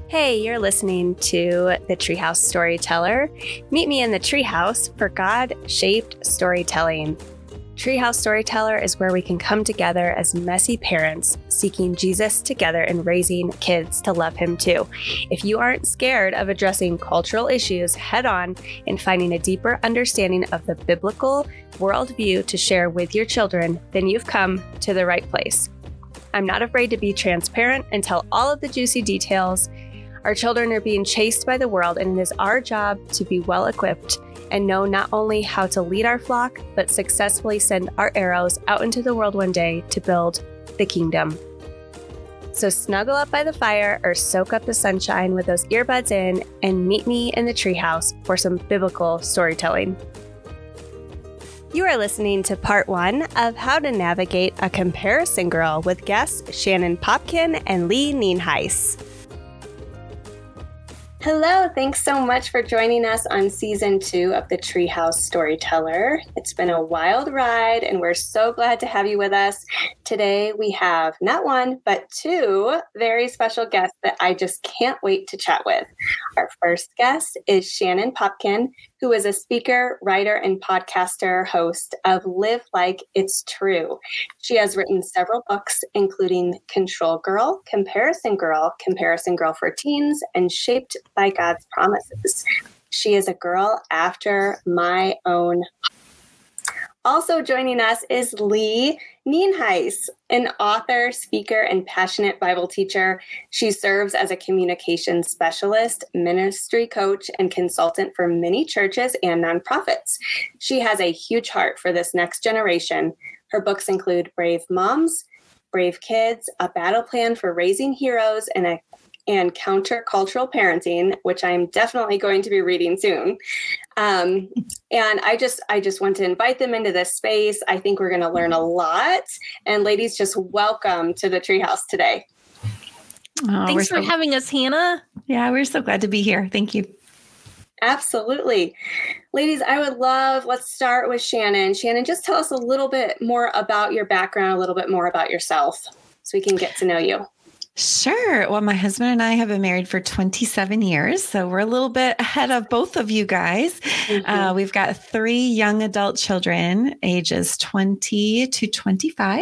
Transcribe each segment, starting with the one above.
Hey, you're listening to The Treehouse Storyteller. Meet me in the treehouse for God-shaped storytelling. Treehouse Storyteller is where we can come together as messy parents seeking Jesus together and raising kids to love him too. If you aren't scared of addressing cultural issues head on and finding a deeper understanding of the biblical worldview to share with your children, then you've come to the right place. I'm not afraid to be transparent and tell all of the juicy details. Our children are being chased by the world, and it is our job to be well equipped and know not only how to lead our flock, but successfully send our arrows out into the world one day to build the kingdom. So snuggle up by the fire or soak up the sunshine with those earbuds in and meet me in the treehouse for some biblical storytelling. You are listening to part 1 of How to Navigate a Comparison Girl with guests Shannon Popkin and Lee Nienhuis. Hello, thanks so much for joining us on season 2 of the Treehouse Storyteller. It's been a wild ride, and we're so glad to have you with us. Today, we have not one, but 2 very special guests that I just can't wait to chat with. Our first guest is Shannon Popkin, who is a speaker, writer, and podcaster host of Live Like It's True. She has written several books, including Control Girl, Comparison Girl for Teens, and Shaped by God's Promises. She is a girl after my own. Also joining us is Lee Nienhuis, an author, speaker, and passionate Bible teacher. She serves as a communications specialist, ministry coach, and consultant for many churches and nonprofits. She has a huge heart for this next generation. Her books include Brave Moms, Brave Kids, A Battle Plan for Raising Heroes, and Countercultural Parenting, which I'm definitely going to be reading soon. And I just want to invite them into this space. I think we're going to learn a lot. And ladies, just welcome to the Treehouse today. Thanks for having us, Hannah. Yeah, we're so glad to be here. Thank you. Absolutely. Ladies, let's start with Shannon. Shannon, just tell us a little bit more about your background, a little bit more about yourself so we can get to know you. Sure. Well, my husband and I have been married for 27 years, so we're a little bit ahead of both of you guys. Mm-hmm. We've got 3 young adult children, ages 20 to 25.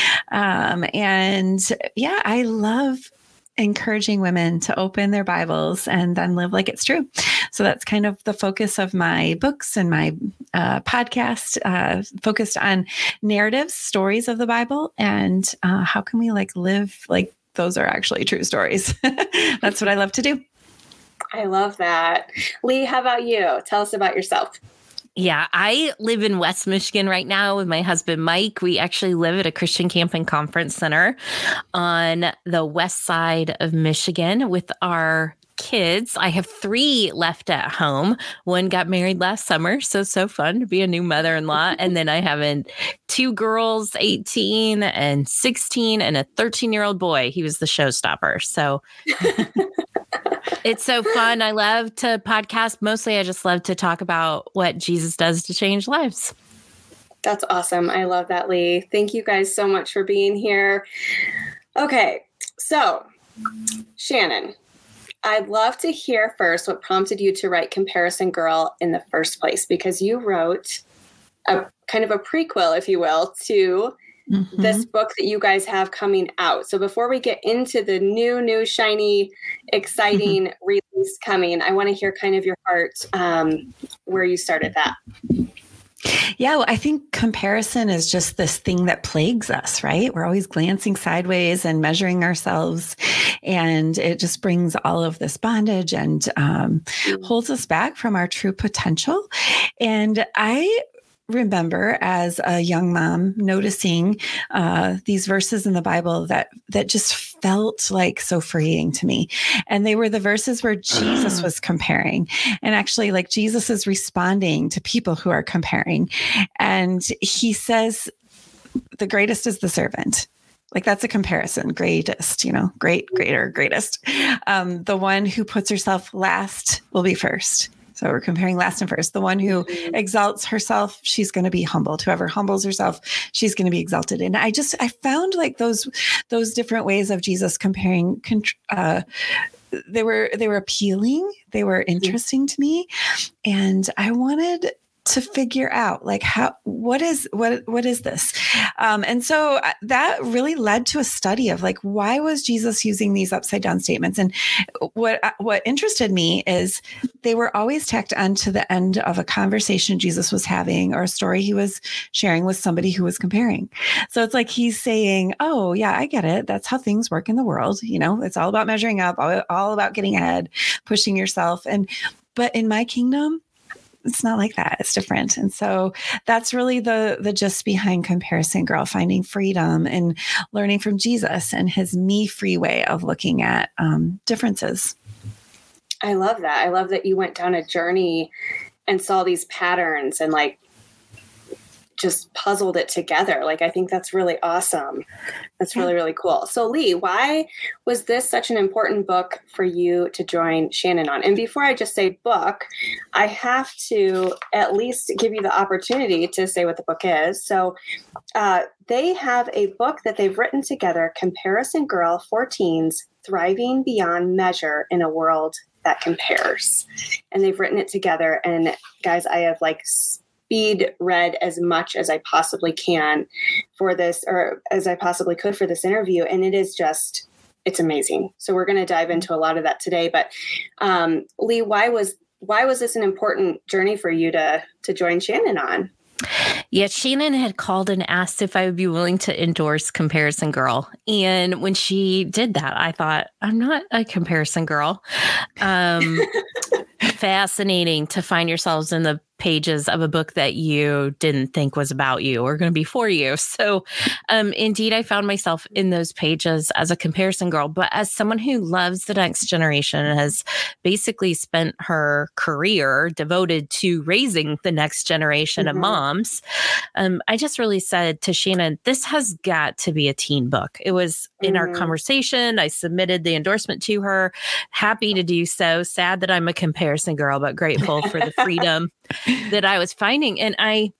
And yeah, I love encouraging women to open their Bibles and then live like it's true. So that's kind of the focus of my books and my podcast, focused on narratives, stories of the Bible, and how can we live like those are actually true stories. That's what I love to do. I love that. Lee, how about you? Tell us about yourself. Yeah, I live in West Michigan right now with my husband, Mike. We actually live at a Christian Camp and Conference Center on the west side of Michigan with our kids. I have 3 left at home. One got married last summer, so fun to be a new mother-in-law. And then I have 2 girls, 18 and 16, and a 13-year-old boy. He was the showstopper. So it's so fun. I love to podcast. Mostly, I just love to talk about what Jesus does to change lives. That's awesome. I love that, Lee. Thank you guys so much for being here. Okay, so Shannon, I'd love to hear first what prompted you to write Comparison Girl in the first place, because you wrote a kind of a prequel, if you will, to this book that you guys have coming out. So before we get into the new, shiny, exciting release coming, I want to hear kind of your heart, where you started that. Yeah, well, I think comparison is just this thing that plagues us, right? We're always glancing sideways and measuring ourselves, and it just brings all of this bondage and holds us back from our true potential. And I remember as a young mom noticing these verses in the Bible that just felt like so freeing to me. And they were the verses where Jesus was comparing. And actually, like, Jesus is responding to people who are comparing. And he says, the greatest is the servant. Like, that's a comparison. Greatest, greater, greatest. The one who puts herself last will be first. So we're comparing last and first. The one who exalts herself, she's going to be humbled. Whoever humbles herself, she's going to be exalted. And I found like those different ways of Jesus comparing, they were appealing. They were interesting to me. And I wanted to figure out like what is this? And so that really led to a study of like, why was Jesus using these upside down statements? And what interested me is they were always tacked onto the end of a conversation Jesus was having or a story he was sharing with somebody who was comparing. So it's like, he's saying, oh yeah, I get it. That's how things work in the world. It's all about measuring up, all about getting ahead, pushing yourself. But in my kingdom, it's not like that. It's different. And so that's really the gist behind Comparison Girl, finding freedom and learning from Jesus and his me-free way of looking at differences. I love that. I love that you went down a journey and saw these patterns and like just puzzled it together. Like, I think that's really awesome. That's really, really cool. So Lee, why was this such an important book for you to join Shannon on? And before I just say book, I have to at least give you the opportunity to say what the book is. So they have a book that they've written together, Comparison Girl for Teens, Thriving Beyond Measure in a World That Compares. And they've written it together. And guys, I have like speed read as much as I possibly can for this, or as I possibly could for this interview. And it is just, it's amazing. So we're going to dive into a lot of that today. But Lee, why was this an important journey for you to join Shannon on? Yeah, Shannon had called and asked if I would be willing to endorse Comparison Girl. And when she did that, I thought, I'm not a comparison girl. Fascinating to find yourselves in the pages of a book that you didn't think was about you or going to be for you. So indeed, I found myself in those pages as a comparison girl, but as someone who loves the next generation and has basically spent her career devoted to raising the next generation of moms, I just really said to Shannon, this has got to be a teen book. It was in our conversation. I submitted the endorsement to her, happy to do so, sad that I'm a comparison girl, but grateful for the freedom that I was finding. And I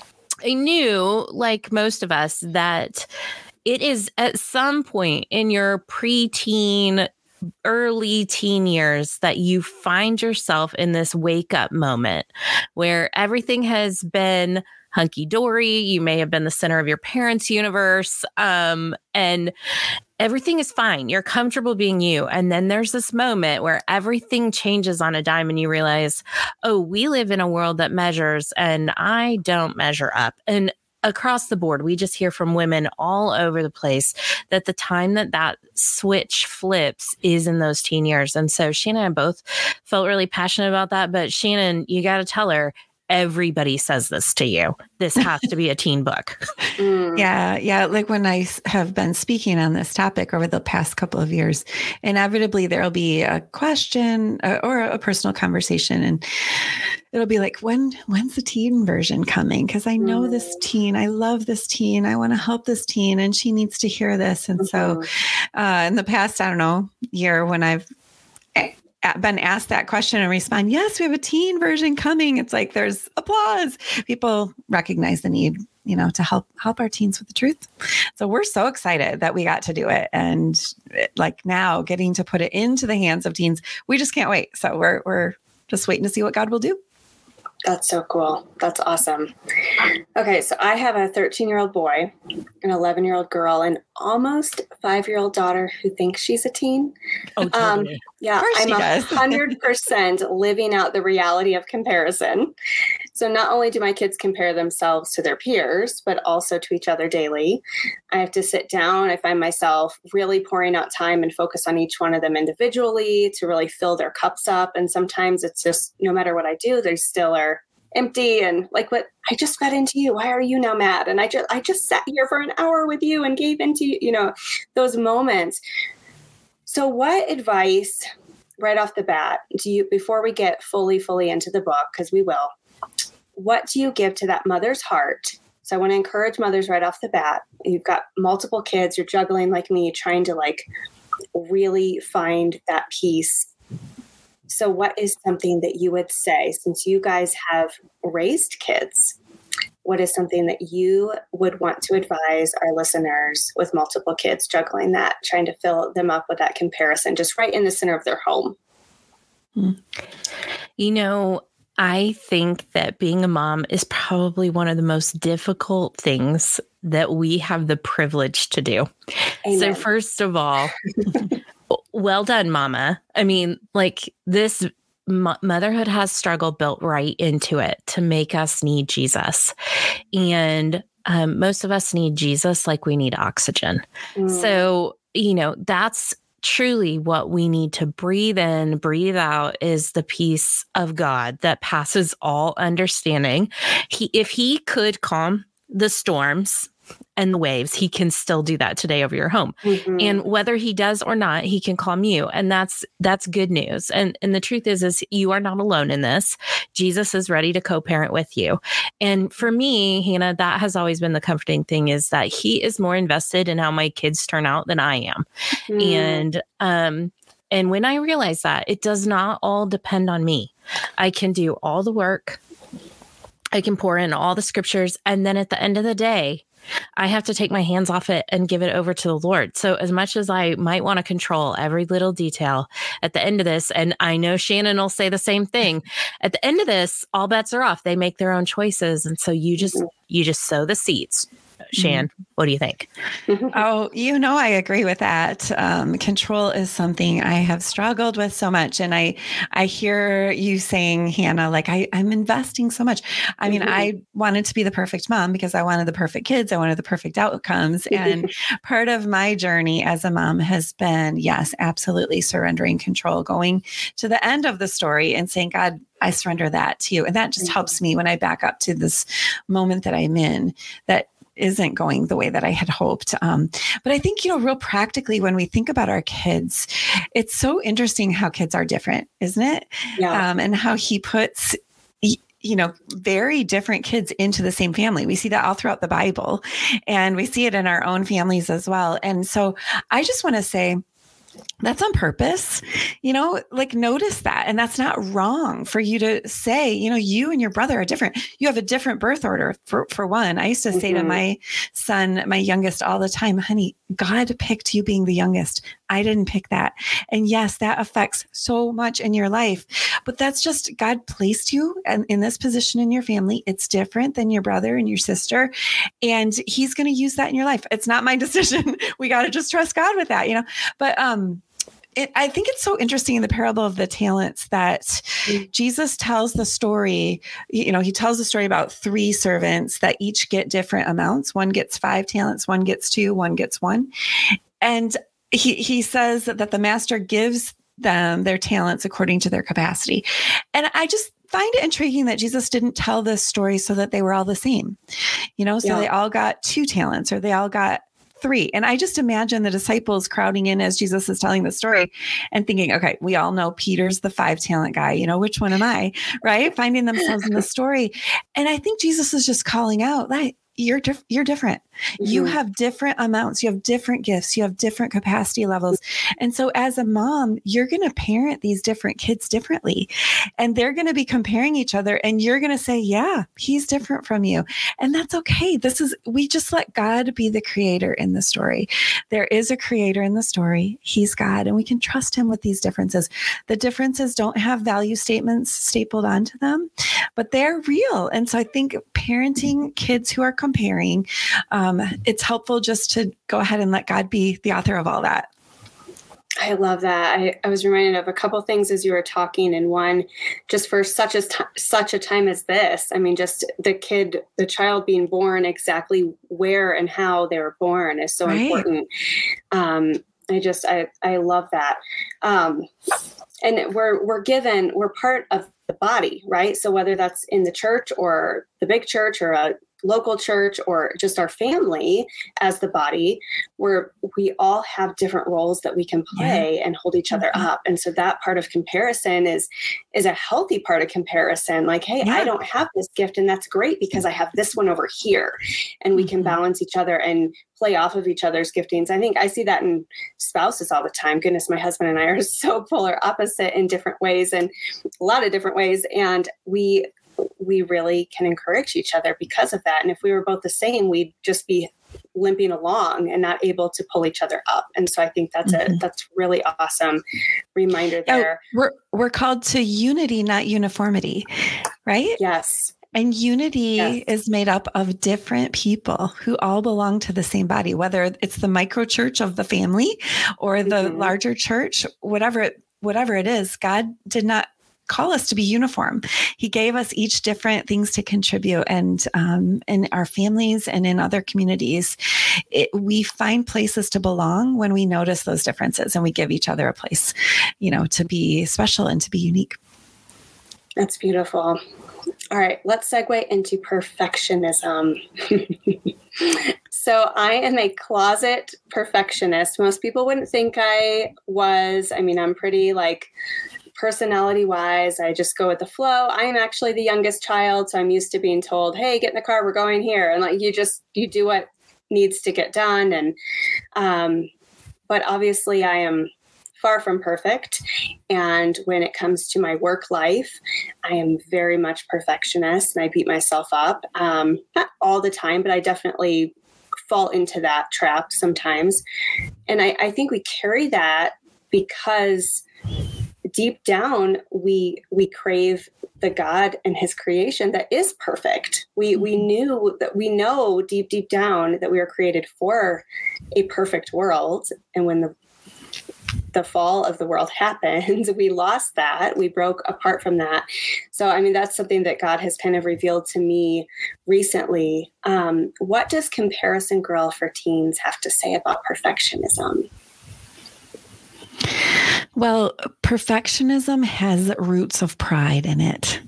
knew, like most of us, that it is at some point in your preteen, early teen years that you find yourself in this wake up moment where everything has been hunky-dory. You may have been the center of your parents' universe, and everything is fine. You're comfortable being you. And then there's this moment where everything changes on a dime and you realize, oh, we live in a world that measures and I don't measure up. And across the board, we just hear from women all over the place that the time that switch flips is in those teen years. And so Shannon and I both felt really passionate about that. But Shannon, you got to tell her, everybody says this to you. This has to be a teen book. Yeah. Like when I have been speaking on this topic over the past couple of years, inevitably there'll be a question or a personal conversation, and it'll be like, when's the teen version coming? Because I know this teen, I love this teen, I want to help this teen, and she needs to hear this. And so in the past, year, when I've been asked that question and respond, yes, we have a teen version coming, it's like there's applause. People recognize the need, to help our teens with the truth. So we're so excited that we got to do it, and like now getting to put it into the hands of teens, we just can't wait. So we're just waiting to see what God will do. That's so cool. That's awesome. Okay, so I have a 13-year-old boy, an 11-year-old girl, and almost 5-year-old daughter who thinks she's a teen. Oh, totally. Yeah, I'm 100% living out the reality of comparison. So not only do my kids compare themselves to their peers, but also to each other daily. I have to sit down. I find myself really pouring out time and focus on each one of them individually to really fill their cups up. And sometimes it's just, no matter what I do, they still are empty and like, what, I just got into you. Why are you now mad? And I just sat here for an hour with you and gave into you, those moments. So what advice right off the bat do you, before we get fully into the book, because we will, what do you give to that mother's heart? So I want to encourage mothers right off the bat. You've got multiple kids, you're juggling like me, trying to like really find that peace So what is something that you would say, since you guys have raised kids, what is something that you would want to advise our listeners with multiple kids juggling that, trying to fill them up with that comparison, just right in the center of their home? You know, I think that being a mom is probably one of the most difficult things that we have the privilege to do. Amen. So first of all, well done, Mama. I mean, like this motherhood has struggle built right into it to make us need Jesus. And most of us need Jesus like we need oxygen. So, you know, that's truly what we need to breathe in, breathe out is the peace of God that passes all understanding. If he could calm the storms and the waves, he can still do that today over your home. And whether he does or not, he can calm you. And that's good news. And the truth is you are not alone in this. Jesus is ready to co-parent with you. And for me, Hannah, that has always been the comforting thing, is that he is more invested in how my kids turn out than I am. And when I realize that, it does not all depend on me. I can do all the work. I can pour in all the scriptures. And then at the end of the day, I have to take my hands off it and give it over to the Lord. So as much as I might want to control every little detail at the end of this, and I know Shannon will say the same thing, at the end of this, all bets are off. They make their own choices. And so you just sow the seeds. Shan, what do you think? Oh, you know, I agree with that. Control is something I have struggled with so much. And I hear you saying, Hannah, like I'm investing so much. I mean, I wanted to be the perfect mom because I wanted the perfect kids. I wanted the perfect outcomes. And part of my journey as a mom has been, yes, absolutely surrendering control, going to the end of the story and saying, God, I surrender that to you. And that just helps me when I back up to this moment that I'm in that isn't going the way that I had hoped. But I think, you know, real practically, when we think about our kids, it's so interesting how kids are different, isn't it? Yeah. And how he puts, you know, very different kids into the same family. We see that all throughout the Bible, and we see it in our own families as well. And so I just want to say, that's on purpose, you know, like notice that. And that's not wrong for you to say, you know, you and your brother are different. You have a different birth order for one. I used to say to my son, my youngest, all the time, honey, God picked you being the youngest. I didn't pick that. And yes, that affects so much in your life, but that's just God placed you in this position in your family. It's different than your brother and your sister. And he's going to use that in your life. It's not my decision. We got to just trust God with that, you know, but, I think it's so interesting in the parable of the talents that Jesus tells the story, you know, he tells the story about 3 servants that each get different amounts. One gets 5 talents, one gets 2, one gets 1. And he says that the master gives them their talents according to their capacity. And I just find it intriguing that Jesus didn't tell this story so that they were all the same, you know, so they all got 2 talents or they all got 3. And I just imagine the disciples crowding in as Jesus is telling the story and thinking, okay, we all know Peter's the 5 talent guy, you know, which one am I, right? Finding themselves in the story. And I think Jesus is just calling out, like, you're different. You have different amounts. You have different gifts. You have different capacity levels. And so as a mom, you're going to parent these different kids differently. And they're going to be comparing each other. And you're going to say, yeah, he's different from you. And that's okay. We just let God be the creator in the story. There is a creator in the story. He's God. And we can trust him with these differences. The differences don't have value statements stapled onto them, but they're real. And so I think parenting kids who are comparing, it's helpful just to go ahead and let God be the author of all that. I love that. I was reminded of a couple things as you were talking, and one, just for such a time as this. I mean, just the child being born exactly where and how they were born is so important. I love that. And we're part of the body, right? So whether that's in the church or the big church or a local church or just our family as the body, where we all have different roles that we can play and hold each other up. And so that part of comparison is a healthy part of comparison. Like, hey, I don't have this gift, and that's great because I have this one over here, and we can balance each other and play off of each other's giftings. I think I see that in spouses all the time. Goodness, my husband and I are so polar opposite in different ways, and a lot of different ways. And we really can encourage each other because of that. And if we were both the same, we'd just be limping along and not able to pull each other up. And so I think that's that's really awesome reminder there. We're called to unity, not uniformity, right? Yes. And unity is made up of different people who all belong to the same body, whether it's the micro church of the family or the larger church, whatever it is. God did not call us to be uniform. He gave us each different things to contribute. And in our families and in other communities, we find places to belong when we notice those differences and we give each other a place, to be special and to be unique. That's beautiful. All right, let's segue into perfectionism. So I am a closet perfectionist. Most people wouldn't think I was. I mean, I'm pretty personality wise, I just go with the flow. I am actually the youngest child, so I'm used to being told, hey, get in the car, we're going here. And you do what needs to get done. And, but obviously I am far from perfect. And when it comes to my work life, I am very much perfectionist and I beat myself up. Not all the time, but I definitely fall into that trap sometimes. And I think we carry that because deep down, we crave the God and his creation that is perfect. We know deep down that we are created for a perfect world. And when the fall of the world happened, we lost that. We broke apart from that. So, I mean, that's something that God has kind of revealed to me recently. What does Comparison Girl for Teens have to say about perfectionism? Well, perfectionism has roots of pride in it.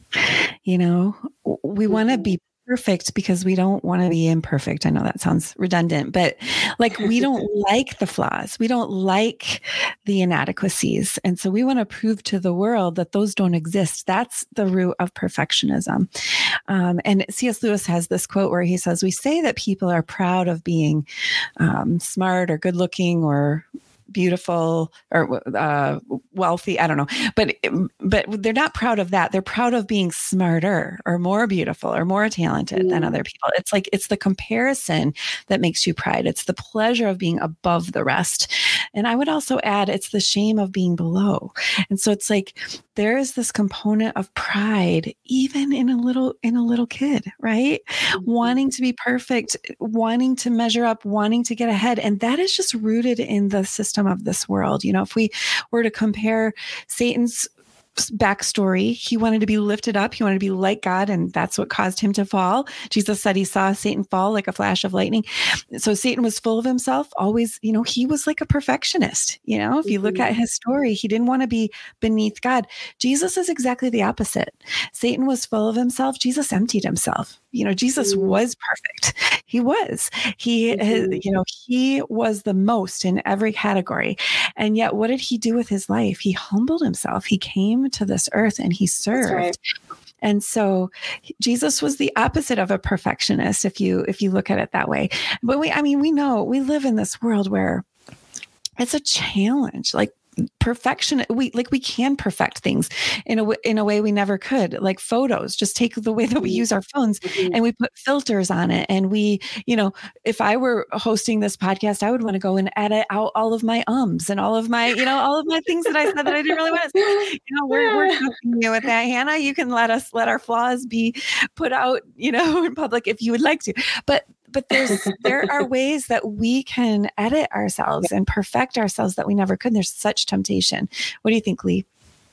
We want to be perfect because we don't want to be imperfect. I know that sounds redundant, but we don't like the flaws. We don't like the inadequacies. And so we want to prove to the world that those don't exist. That's the root of perfectionism. And C.S. Lewis has this quote where he says, we say that people are proud of being smart or good looking or beautiful or wealthy. I don't know, but they're not proud of that. They're proud of being smarter or more beautiful or more talented than other people. It's the comparison that makes you pride. It's the pleasure of being above the rest. And I would also add, it's the shame of being below. And so it's there is this component of pride, even in a little kid, right? Wanting to be perfect, wanting to measure up, wanting to get ahead. And that is just rooted in the system of this world. If we were to compare Satan's backstory, he wanted to be lifted up. He wanted to be like God, and that's what caused him to fall. Jesus said he saw Satan fall like a flash of lightning. So Satan was full of himself, always, he was like a perfectionist. If you look at his story, he didn't want to be beneath God. Jesus is exactly the opposite. Satan was full of himself. Jesus emptied himself. Jesus was perfect. He was. He was the most in every category. And yet, what did he do with his life? He humbled himself. He came to this earth and he served. That's right. And so Jesus was the opposite of a perfectionist, if you look at it that way. But we know we live in this world where it's a challenge. Perfection, we can perfect things in a way we never could, like photos. Just take the way that we use our phones and we put filters on it. And we, if I were hosting this podcast, I would want to go and edit out all of my and all of my, all of my things that I said that I didn't really want to say. We're cooking you with that, Hannah. You can let our flaws be put out, in public if you would like to. But there are ways that we can edit ourselves and perfect ourselves that we never could. There's such temptation. What do you think, Lee?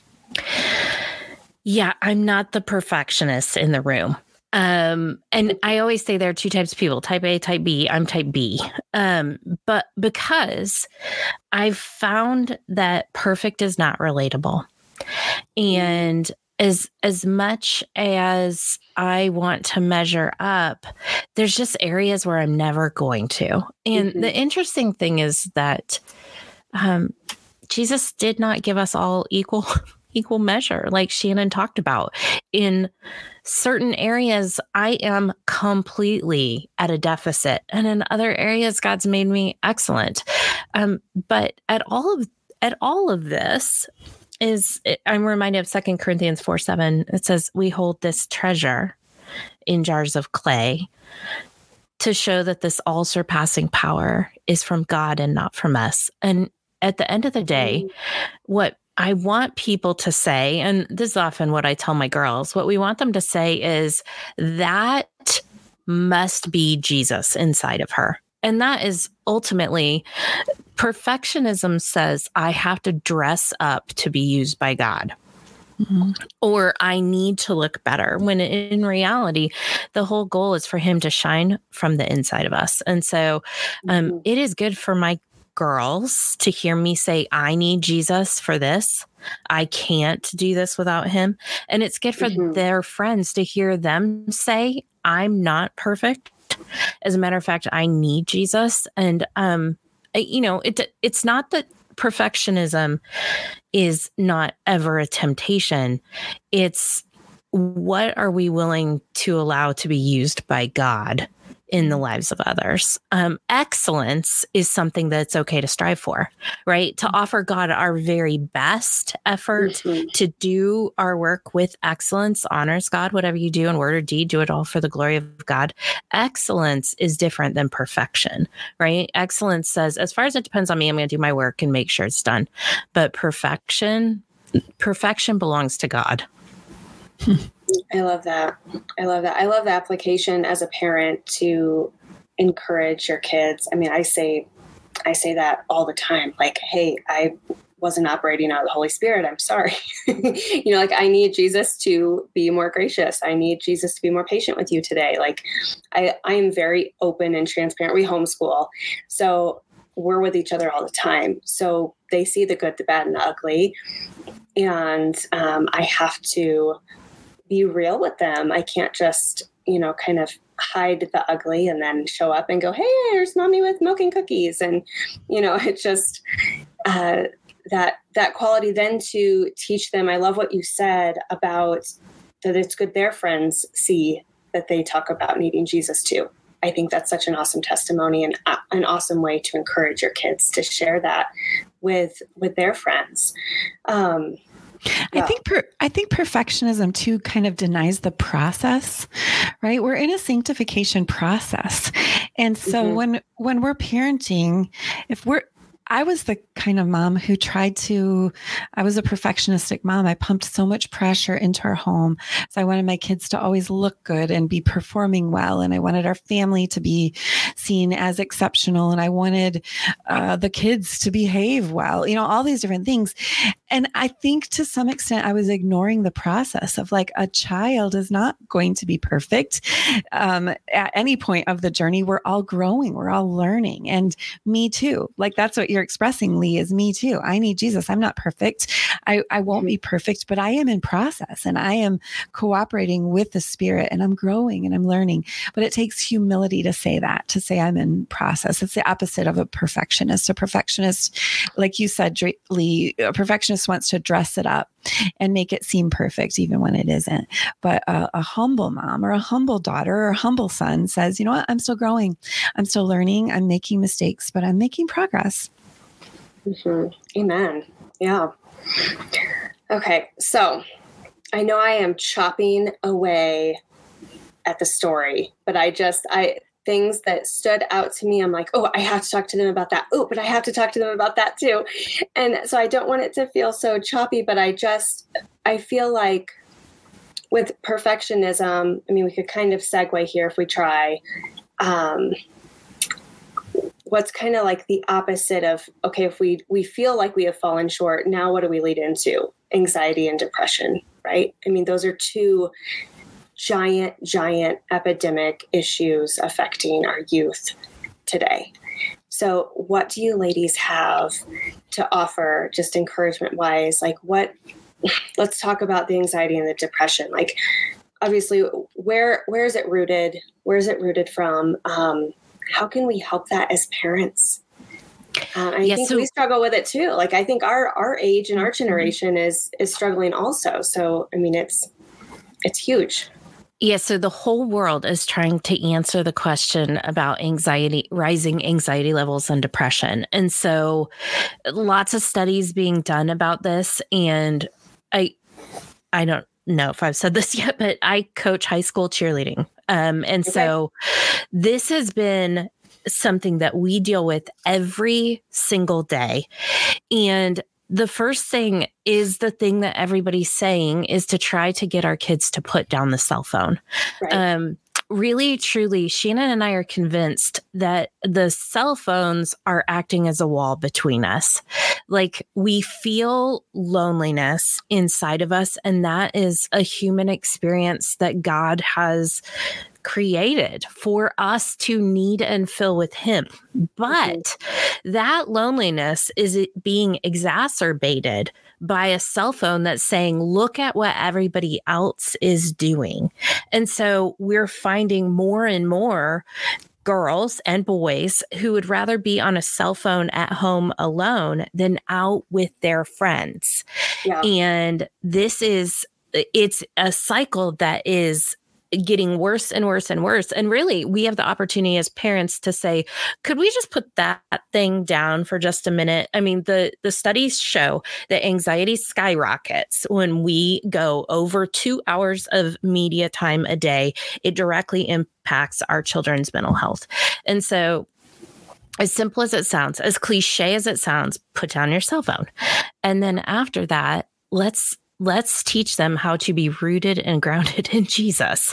Yeah, I'm not the perfectionist in the room. And I always say there are two types of people, type A, type B. I'm type B. But because I've found that perfect is not relatable. And as much as I want to measure up, there's just areas where I'm never going to. And the interesting thing is that Jesus did not give us all equal measure, like Shannon talked about. In certain areas, I am completely at a deficit, and in other areas, God's made me excellent. But at all of this I'm reminded of 2 Corinthians 4:7. It says, "We hold this treasure in jars of clay to show that this all-surpassing power is from God and not from us." And at the end of the day, what I want people to say, and this is often what I tell my girls, what we want them to say is, that must be Jesus inside of her. And that is ultimately, perfectionism says I have to dress up to be used by God. Or I need to look better, when in reality, the whole goal is for him to shine from the inside of us. And so it is good for my girls to hear me say, I need Jesus for this. I can't do this without him. And it's good for their friends to hear them say, I'm not perfect. As a matter of fact, I need Jesus. And, it's not that perfectionism is not ever a temptation. It's, what are we willing to allow to be used by God in the lives of others? Excellence is something that's okay to strive for, right? To offer God our very best effort to do our work with excellence honors God. Whatever you do in word or deed, do it all for the glory of God. Excellence is different than perfection, right? Excellence says, as far as it depends on me, I'm going to do my work and make sure it's done. But perfection belongs to God. I love that. I love the application as a parent to encourage your kids. I mean, I say that all the time. Like, hey, I wasn't operating out of the Holy Spirit. I'm sorry. I need Jesus to be more gracious. I need Jesus to be more patient with you today. Like, I am very open and transparent. We homeschool, so we're with each other all the time. So they see the good, the bad, and the ugly. And I have to be real with them. I can't just, kind of hide the ugly and then show up and go, hey, there's mommy with milk and cookies. And, it's just that quality then to teach them. I love what you said about that it's good their friends see that they talk about needing Jesus too. I think that's such an awesome testimony and an awesome way to encourage your kids to share that with their friends. I think perfectionism too kind of denies the process, right? We're in a sanctification process. And so when we're parenting, I was the kind of mom who I was a perfectionistic mom. I pumped so much pressure into our home. So I wanted my kids to always look good and be performing well. And I wanted our family to be seen as exceptional. And I wanted the kids to behave well, all these different things. And I think to some extent, I was ignoring the process of, like, a child is not going to be perfect at any point of the journey. We're all growing. We're all learning. And me too. Like, that's what you're expressing, Lee, is me too. I need Jesus. I'm not perfect. I won't be perfect, but I am in process and I am cooperating with the Spirit and I'm growing and I'm learning. But it takes humility to say that, to say I'm in process. It's the opposite of a perfectionist. A perfectionist, like you said, Lee, a perfectionist wants to dress it up and make it seem perfect even when it isn't. But a humble mom or a humble daughter or a humble son says, you know what, I'm still growing. I'm still learning. I'm making mistakes, but I'm making progress. Amen. Yeah. Okay. So I know I am chopping away at the story, but things that stood out to me, I'm like, oh, I have to talk to them about that. Oh, but I have to talk to them about that too. And so I don't want it to feel so choppy, but I feel like with perfectionism, I mean, we could kind of segue here if we try. What's kind of like the opposite of, okay, if we feel like we have fallen short, now what do we lead into? Anxiety and depression, right? I mean, those are two giant epidemic issues affecting our youth today. So what do you ladies have to offer, just encouragement wise? Like let's talk about the anxiety and the depression. Like, obviously, where is it rooted? Where is it rooted from? How can we help that as parents? I think we struggle with it too. Like, I think our age and our generation is struggling also. So, I mean, it's huge. Yeah, so the whole world is trying to answer the question about rising anxiety levels and depression. And so lots of studies being done about this. And I don't know if I've said this yet, but I coach high school cheerleading. So this has been something that we deal with every single day. And the first thing is the thing that everybody's saying is to try to get our kids to put down the cell phone. Right. Really, truly, Shannon and I are convinced that the cell phones are acting as a wall between us. Like, we feel loneliness inside of us, and that is a human experience that God has created for us to need and fill with him. But that loneliness is being exacerbated by a cell phone that's saying, look at what everybody else is doing. And so we're finding more and more girls and boys who would rather be on a cell phone at home alone than out with their friends. Yeah. And it's a cycle that is getting worse and worse and worse. And really, we have the opportunity as parents to say, could we just put that thing down for just a minute? I mean, the studies show that anxiety skyrockets when we go over 2 hours of media time a day. It directly impacts our children's mental health. And so, as simple as it sounds, as cliche as it sounds, put down your cell phone. And then after that, let's teach them how to be rooted and grounded in Jesus.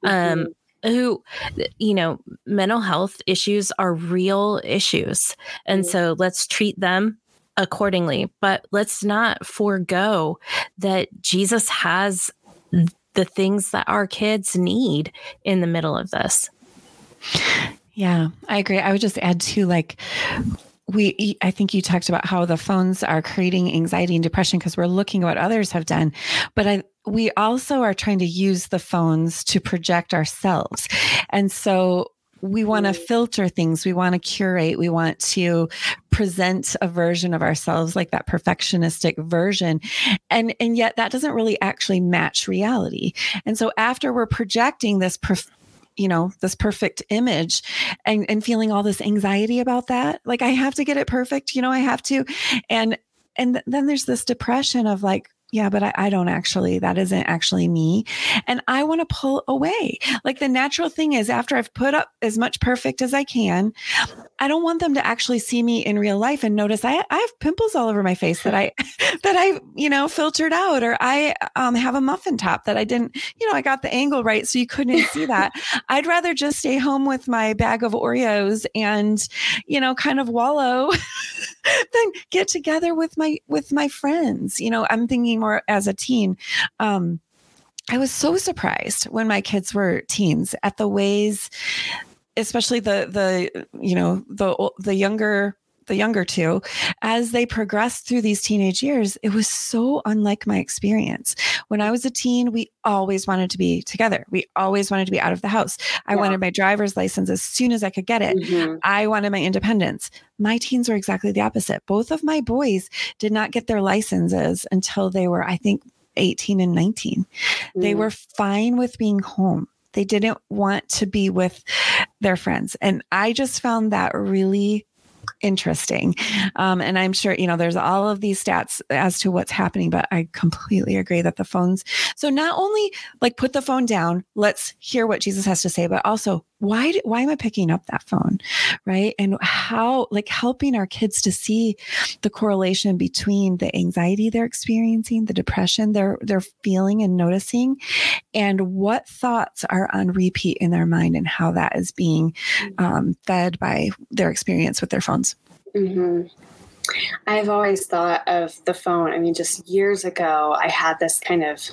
Who, mental health issues are real issues. And so let's treat them accordingly, but let's not forego that Jesus has the things that our kids need in the middle of this. Yeah, I agree. I would just add to I think you talked about how the phones are creating anxiety and depression because we're looking at what others have done. But we also are trying to use the phones to project ourselves. And so we want to filter things. We want to curate. We want to present a version of ourselves, like that perfectionistic version. And yet that doesn't really actually match reality. And so after we're projecting this this perfect image and feeling all this anxiety about that, like, I have to get it perfect, I have to. And then there's this depression of like, yeah, but I don't actually, that isn't actually me. And I want to pull away. Like, the natural thing is, after I've put up as much perfect as I can, I don't want them to actually see me in real life and notice I have pimples all over my face that I filtered out, or I have a muffin top that I didn't, I got the angle right so you couldn't see that. I'd rather just stay home with my bag of Oreos and, kind of wallow than get together with my friends. I'm thinking more as a teen. I was so surprised when my kids were teens at the ways, especially the younger two, as they progressed through these teenage years. It was so unlike my experience. When I was a teen, we always wanted to be together. We always wanted to be out of the house. I wanted my driver's license as soon as I could get it. Mm-hmm. I wanted my independence. My teens were exactly the opposite. Both of my boys did not get their licenses until they were, I think, 18 and 19. They were fine with being home. They didn't want to be with their friends. And I just found that really interesting. And I'm sure, there's all of these stats as to what's happening, but I completely agree that the phones, so not only put the phone down, let's hear what Jesus has to say, but also why am I picking up that phone? Right. And how, helping our kids to see the correlation between the anxiety they're experiencing, the depression they're feeling and noticing, and what thoughts are on repeat in their mind and how that is being fed by their experience with their phones. Mm-hmm. I've always thought of the phone. I mean, just years ago, I had this kind of,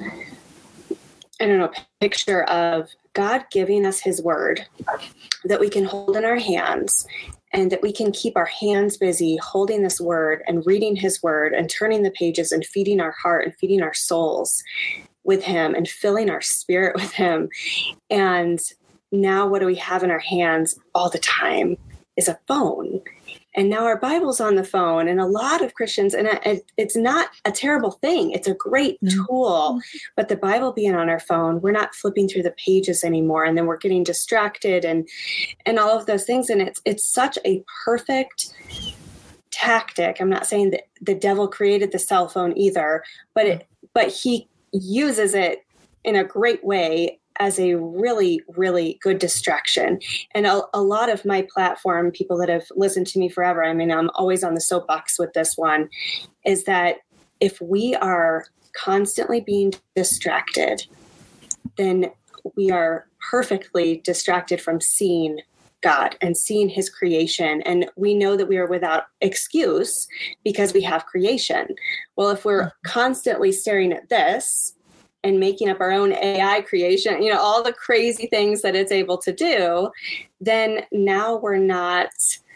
picture of God giving us his word that we can hold in our hands, and that we can keep our hands busy holding this word and reading his word and turning the pages and feeding our heart and feeding our souls with him and filling our spirit with him. And now what do we have in our hands all the time is a phone. And now our Bible's on the phone, and a lot of Christians, and it's not a terrible thing. It's a great tool, but the Bible being on our phone, we're not flipping through the pages anymore. And then we're getting distracted and all of those things. And it's such a perfect tactic. I'm not saying that the devil created the cell phone either, but he uses it in a great way as a really, really good distraction. And a lot of my platform, people that have listened to me forever, I mean, I'm always on the soapbox with this one, is that if we are constantly being distracted, then we are perfectly distracted from seeing God and seeing his creation. And we know that we are without excuse because we have creation. Well, if we're constantly staring at this and making up our own AI creation, all the crazy things that it's able to do, then now we're not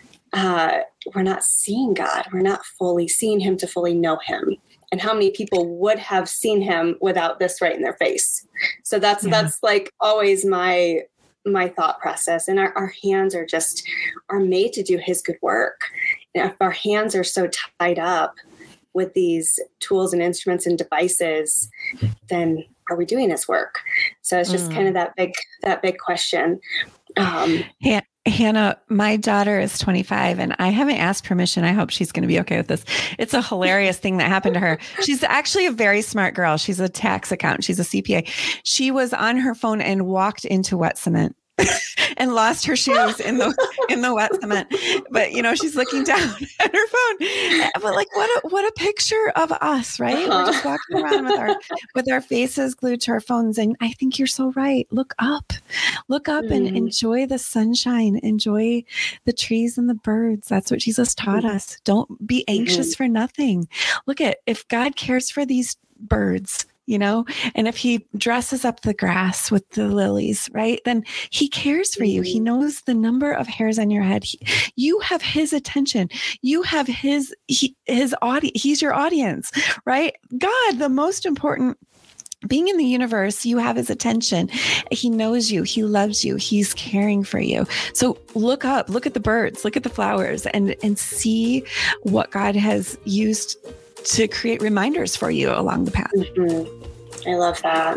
seeing God. We're not fully seeing him to fully know him. And how many people would have seen him without this right in their face? So that's like always my thought process. And our hands are made to do his good work. And if our hands are so tied up with these tools and instruments and devices, then are we doing his work? So it's just kind of that big question. Hannah, my daughter is 25 and I haven't asked permission. I hope she's going to be okay with this. It's a hilarious thing that happened to her. She's actually a very smart girl. She's a tax accountant. She's a CPA. She was on her phone and walked into wet cement. And lost her shoes in the wet cement. But she's looking down at her phone. But like what a picture of us, right? We're just walking around with our faces glued to our phones. And I think you're so right. Look up and enjoy the sunshine, enjoy the trees and the birds. That's what Jesus taught us. Don't be anxious for nothing. Look if God cares for these birds, and if he dresses up the grass with the lilies, right, then he cares for you. He knows the number of hairs on your head. You have his attention. You have his audience. He's your audience, right? God, the most important being in the universe, you have his attention. He knows you. He loves you. He's caring for you. So look up, look at the birds, look at the flowers, and see what God has used to create reminders for you along the path. I love that.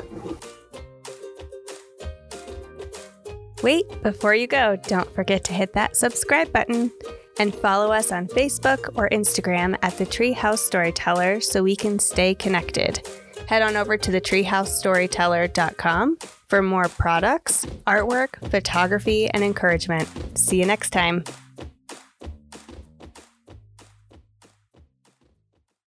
Wait, before you go, don't forget to hit that subscribe button and follow us on Facebook or Instagram at The Treehouse Storyteller so we can stay connected. Head on over to thetreehousestoryteller.com for more products, artwork, photography, and encouragement. See you next time.